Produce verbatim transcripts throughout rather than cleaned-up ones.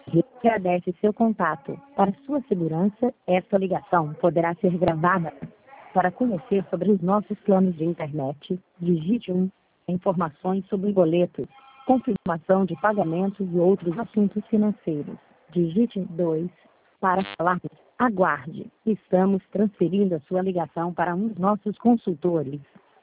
agradece seu contato. Para sua segurança, esta ligação poderá ser gravada. Para conhecer sobre os nossos planos de internet, digite um. Informações sobre boletos, confirmação de pagamentos e outros assuntos financeiros. Digite dois. Para falar, aguarde. Estamos transferindo a sua ligação para um dos nossos consultores.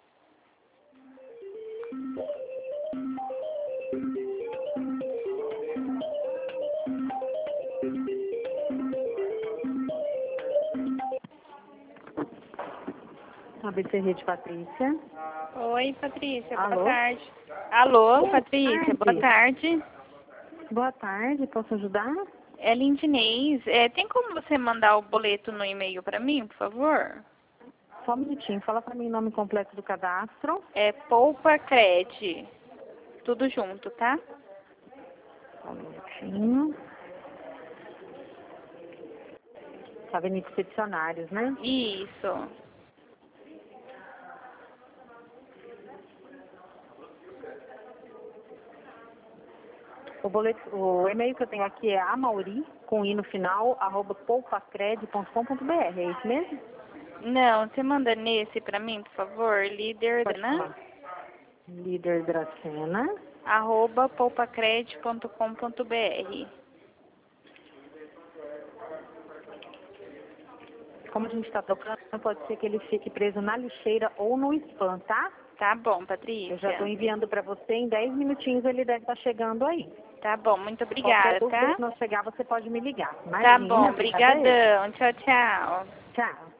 A B C Rede Patrícia. Oi, Patrícia, Alô? boa tarde. Alô, Boa Patrícia, tarde. boa tarde. Boa tarde, posso ajudar? É Lindinês. É, tem como você mandar o boleto no e-mail para mim, por favor? Só um minutinho, fala para mim o nome completo do cadastro. É Poupa Cred. Tudo junto, tá? Só um minutinho. Avenida Peticionários, né? Isso. O, boleto, o e-mail que eu tenho aqui é amauri, com i no final, arroba poupacred ponto com ponto br. É isso mesmo? Não, você manda nesse para mim, por favor? Líder, Pode né? falar. Líder Dracena. Arroba poupacred ponto com ponto br. Como a gente está tocando, pode ser que ele fique preso na lixeira ou no spam, tá? Tá bom, Patrícia. Eu já estou enviando para você, em dez minutinhos ele deve estar chegando aí. Tá bom, muito Qualquer obrigada, dúvida, tá? se não chegar, você pode me ligar. Tá Imagina, bom, obrigada a eu. brigadão. Tchau, tchau. Tchau.